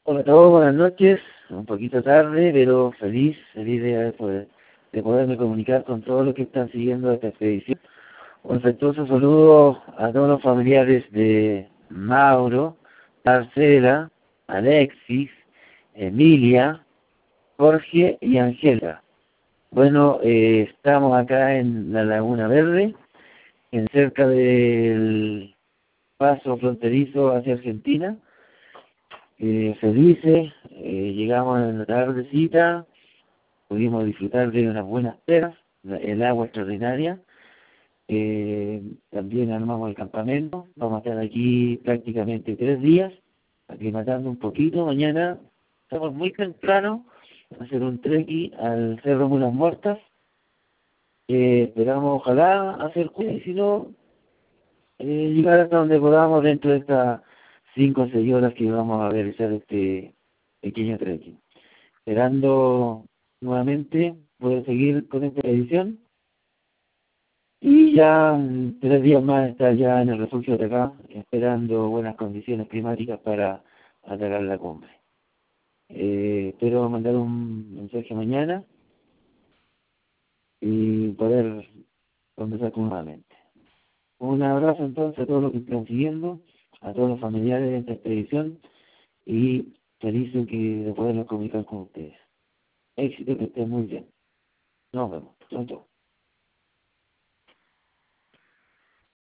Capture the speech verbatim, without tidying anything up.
Hola a todos, buenas noches. Un poquito tarde, pero feliz, feliz de poder, de poderme comunicar con todos los que están siguiendo esta expedición. Un afectuoso saludo a todos los familiares de Mauro, Marcela, Alexis, Emilia, Jorge y Angela. Bueno, eh, estamos acá en la Laguna Verde, en cerca del paso fronterizo hacia Argentina. Eh, felices, eh, llegamos en la tardecita, pudimos disfrutar de unas buenas peras, el agua extraordinaria, eh, también armamos el campamento, vamos a estar aquí prácticamente tres días, aclimatando un poquito. Mañana estamos muy temprano a hacer un trekking al Cerro Mulas Muertas, eh, esperamos ojalá hacer y si no, eh, llegar hasta donde podamos dentro de estas cinco o seis horas que vamos a realizar este pequeño trekking. Esperando nuevamente poder seguir con esta edición y ya en tres días más estar ya en el refugio de acá, esperando buenas condiciones climáticas para atacar la cumbre. Eh, espero mandar un mensaje mañana y poder conversar con nuevamente. Un abrazo entonces a todos los que están siguiendo, a todos los familiares de esta expedición y feliz de, que, de podernos comunicar con ustedes. Éxito, que estén muy bien. Nos vemos. Chau, chau.